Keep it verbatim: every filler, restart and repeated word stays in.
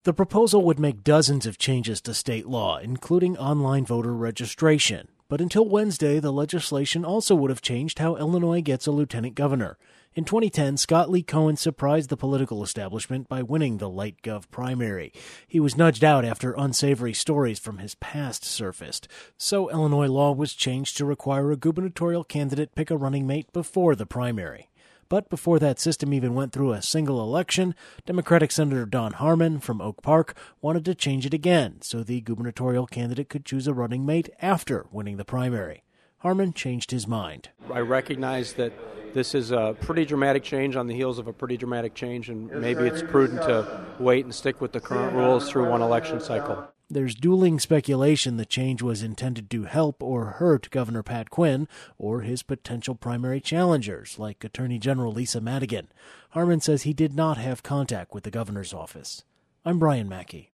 The proposal would make dozens of changes to state law, including online voter registration. But until Wednesday, the legislation also would have changed how Illinois gets a lieutenant governor. In twenty ten, Scott Lee Cohen surprised the political establishment by winning the light gov primary. He was nudged out after unsavory stories from his past surfaced. So Illinois law was changed to require a gubernatorial candidate pick a running mate before the primary. But before that system even went through a single election, Democratic Senator Don Harmon from Oak Park wanted to change it again so the gubernatorial candidate could choose a running mate after winning the primary. Harmon changed his mind. I recognize that this is a pretty dramatic change on the heels of a pretty dramatic change, and maybe it's prudent to wait and stick with the current rules through one election cycle. There's dueling speculation the change was intended to help or hurt Governor Pat Quinn or his potential primary challengers, like Attorney General Lisa Madigan. Harmon says he did not have contact with the governor's office. I'm Brian Mackey.